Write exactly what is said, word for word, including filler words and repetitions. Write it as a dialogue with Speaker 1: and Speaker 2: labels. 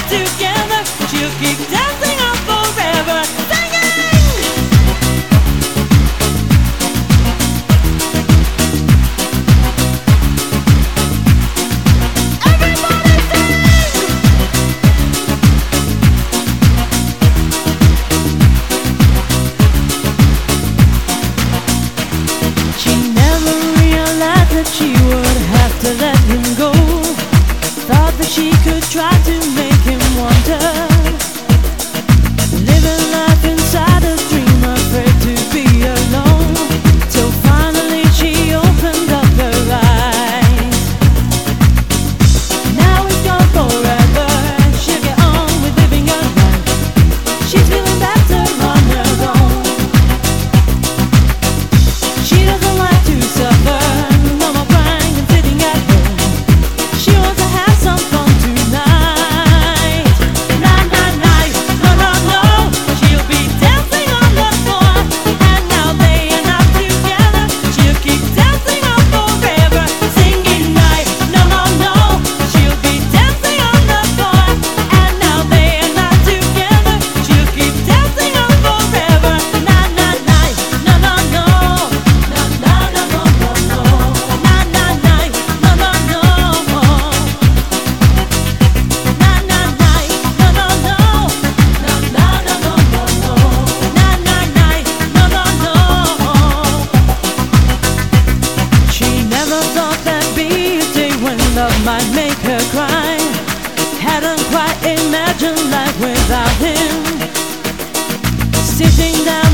Speaker 1: together, she'll keep dancing on forever, singing. Everybody sing. She never realized that she would have to let him go. Thought that she could try to make him want her. Living life inside a dream, afraid to be alone. Till finally she opened up her eyes. Now he's gone forever, she'll get on with living her life. She's feeling better on her own. She doesn't like to suffer, no more crying and sitting at home. She wants to have some fun tonight. Night, night, night, no, no, no. She'll be dancing on the floor, and now they are not together. She'll keep dancing on forever, singing night, no, no, no. She'll be dancing on the floor, and now they are not together. She'll keep dancing on forever. Night, night, night, no, no, no. No, no, no, no, no, no. Night, night, night, no, no, no. Night, night, night, no, no, no. No, no, no, no, no, no. Night, night, night, no, no, no. She never thought there'd be a day when love might make her cry. Hadn't quite imagined life without him. Sitting down